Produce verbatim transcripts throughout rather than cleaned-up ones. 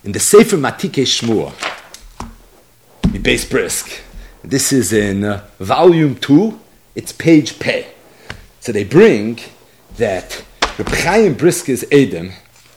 in the Sefer Matike Shmua, the Beis Brisk. This is in uh, volume two, it's page Pei. So they bring that Reb Chaim Brisk's Edom,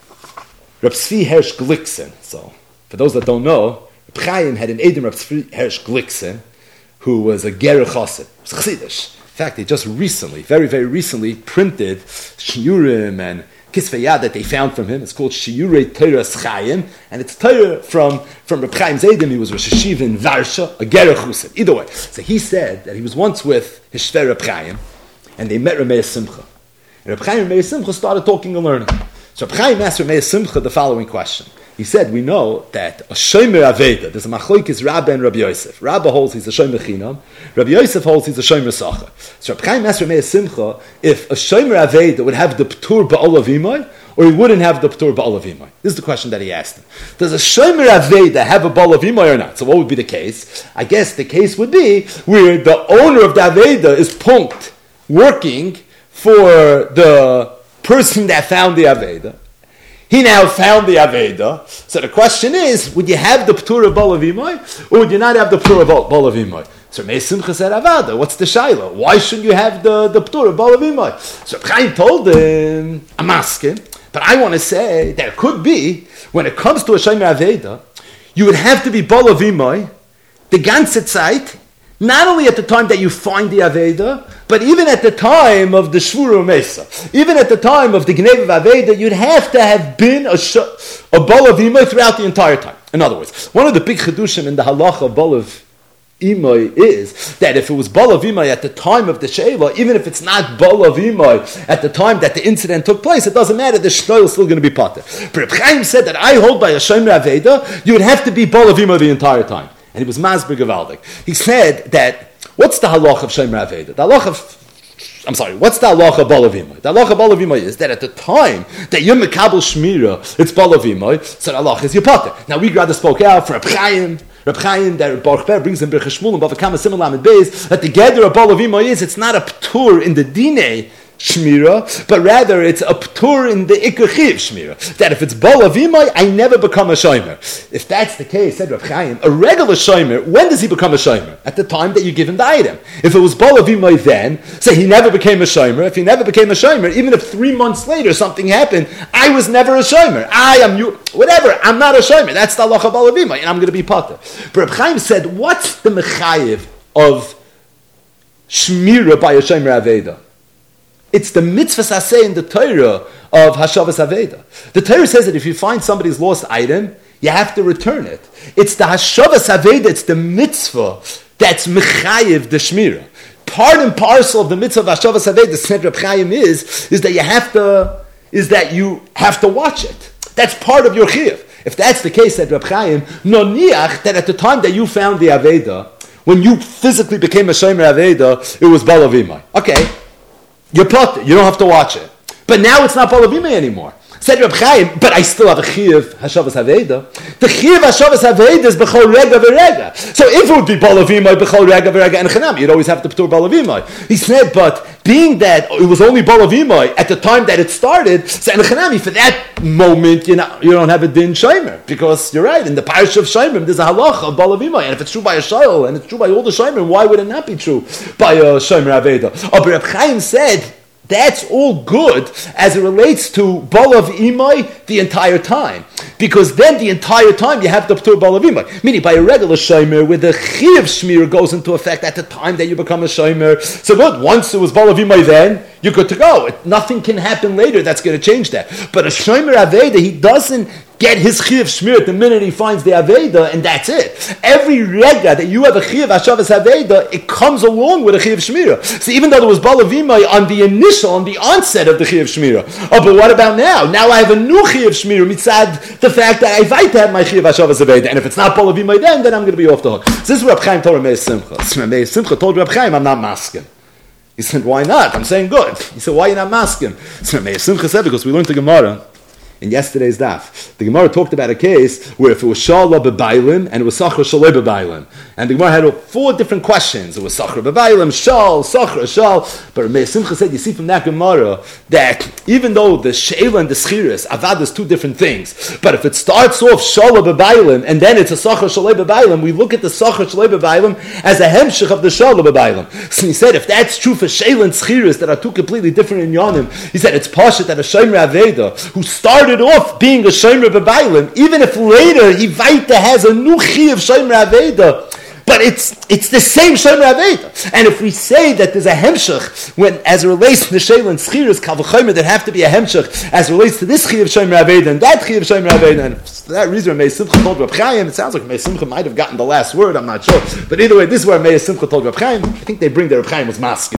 Reb Tzvi Hersh Glikson. So, for those that don't know, Reb Chaim had an Edom Reb Tzvi Hersh Glikson, who was a Ger Chassid, Chassidish. In fact, they just recently, very, very recently, printed Shiurim and Kisvei Yad that they found from him. It's called Shiurei Torah Chaim, and it's Torah from, from Reb Chaim's Edom. He was Rosh Hashiva in Varsha, a Ger Chassid. Either way, so he said that he was once with his Shver Reb Chaim, and they met Rameh Simcha. And Reb Chaim and Rameh Simcha started talking and learning. So Reb Chaim asked Rameh Simcha the following question. He said, we know that a Shomer Aveda, there's a Machlokes Rabba and Rabbi Yosef. Rabba holds he's a Shomer Chinam. Rabbi Yosef holds he's a Shomer Sacha. So Reb Chaim asked Rameh Simcha if a Shomer Aveda would have the P'tur Ba'ol Avimai, or he wouldn't have the P'tur Ba'ol Avimai. This is the question that he asked him. Does a Shomer Aveda have a Ba'ol Avimai or not? So what would be the case? I guess the case would be where the owner of the Aveda is punked, working for the person that found the Aveda. He now found the Aveda. So the question is, would you have the P'tur Ba'ol Avimai, or would you not have the P'tur Ba'ol Avimai? So Rameh Simcha said, Avada, what's the Shaila? Why shouldn't you have the, the P'tur Ba'ol Avimai? So Chaim told him, I'm asking, but I want to say that it could be, when it comes to a Shomer Aveda, you would have to be Ba'ol Avimai, the ganze Zeit, not only at the time that you find the Aveda, but even at the time of the Shvura Mesa, even at the time of the Gneva of Aveda, you'd have to have been a, sh- a Ba'ol Avimai throughout the entire time. In other words, one of the big Chedushim in the halacha of Ba'ol Avimai is that if it was Ba'ol Avimai at the time of the Sheila, even if it's not Ba'ol Avimai at the time that the incident took place, it doesn't matter, the Shnoil is still going to be Pater. But Reb Chaim said that I hold by a Shomer Aveda, you would have to be Ba'ol Avimai the entire time. And he was Masber Gavaldik. He said that, what's the halach of Shomer Aveda? The halach of, I'm sorry, what's the halach of Ba'ol Avimai? The halach of Ba'ol Avimai is that at the time that you're Mekabel Shmira, it's Ba'ol Avimai, so the halach is your Pater. Now we rather spoke out for Reb Chaim, Reb Chaim, that Baruch Ber brings in Berchei Shmuel and Bava Kama Simon Lamed Beis, that the gather of Ba'ol Avimai is, it's not a P'tur in the Dinei Shmira, but rather it's a P'tur in the Iker Chiv Shmira. That if it's Ba'ol Avimai, I never become a Shomer. If that's the case, said Reb Chaim, a regular Shomer, when does he become a Shomer? At the time that you give him the item. If it was Ba'ol Avimai then, say he never became a Shomer. If he never became a Shomer, even if three months later something happened, I was never a Shomer. I am you, whatever, I'm not a Shomer. That's the halacha of Ba'ol Avimai, and I'm going to be Pater. But Reb Chaim said, what's the Mechayiv of Shmira by a Shomer Aveda? It's the mitzvah saseh in the Torah of Hashavas Aveda. The Torah says that if you find somebody's lost item, you have to return it. It's the Hashavas Aveda, it's the mitzvah that's mechayiv the shmira. Part and parcel of the mitzvah of Hashavas Aveda, said Reb Chaim is, is that you have to, is that you have to watch it. That's part of your chiyuv. If that's the case, said Reb Chaim, noniach that at the time that you found the Aveda, when you physically became a Shomer Aveda, it was Ba'ol Avimai. Okay. You're put, you don't have to watch it. But now it's not Ba'ol Avimai anymore. Said Reb Chaim, but I still have a Chiyuv Hashavas Aveda. The Chiyuv Hashavas Aveda is B'chol Rega V'Rega. So if it would be Ba'ol Avimai, B'chol Rega V'Rega and Chanam, you'd always have to P'tur Ba'ol Avimai. He said, but being that it was only Ba'ol Avimai at the time that it started, so and Chanami, for that moment, you know, you don't have a Din Shomer. Because you're right, in the Parish of Shomer, there's a halacha of Ba'ol Avimai. And if it's true by a Shayl, and it's true by all the Shomer, why would it not be true by a Shomer Aveda? Oh, but Reb Chaim said, that's all good as it relates to Ba'ol Avimai the entire time. Because then the entire time you have the P'tur Ba'ol Avimai. Meaning by a regular Shomer, where the Chiv Shmir goes into effect at the time that you become a Shomer. So good, once it was Ba'ol Avimai then, you're good to go. It, nothing can happen later that's going to change that. But a Shomer Aveda, he doesn't get his Chiv Shmir the minute he finds the Aveda, and that's it. Every Rega that you have a Chiv Hashavas Aveda, it comes along with a Chiv Shmira. So even though there was Ba'ol Avimai on the initial, on the onset of the Chiv Shmira, oh, but what about now? Now I have a new Chiv Shmira, mitzad the fact that I invite to have my Chiv Hashavas Aveda, and if it's not Ba'ol Avimai then, then I'm going to be off the hook. So this is Reb Chaim told Rameh Simcha. Rameh Simcha told Reb Chaim, I'm not masking. He said, why not? I'm saying good. He said, why are you not masking? So Rameh Simcha said, because we learned the Gemara in yesterday's daf. The Gemara talked about a case where if it was Shala B'Bailim and it was Sachar Shalei B'Bailim. And the Gemara had four different questions. It was Sachar B'Bailim, Shal, Sachar, Shal. But Meir Simcha said, you see from that Gemara that even though the Sheila and the Schiris, Avad is two different things. But if it starts off Shala B'Bailim and then it's a Sachar Shalei B'Bailim, we look at the Sachar Shalei B'Bailim as a hemshich of the Shala B'Bailim. So he said, if that's true for Sheila and Schiris that are two completely different in Yonim, he said it's Pashat that a Shomer Aveda who started off being a Shomer B'Bailim, even if later he Vaita has a new Chi of Shomer Aveda, but it's it's the same Shomer Aveda. And if we say that there's a hemshich when as it relates to the Sheila and Schiris, Kal v'chomer, there have to be a hemshich as it relates to this Chi of Shomer Aveda and that Chi of Shomer Aveda, and for that reason Meir Simcha told Reb Chaim, it sounds like Meir Simcha might have gotten the last word, I'm not sure. But either way, this is where Meir Simcha told Reb Chaim. I think they bring the Reb Chaim was masking.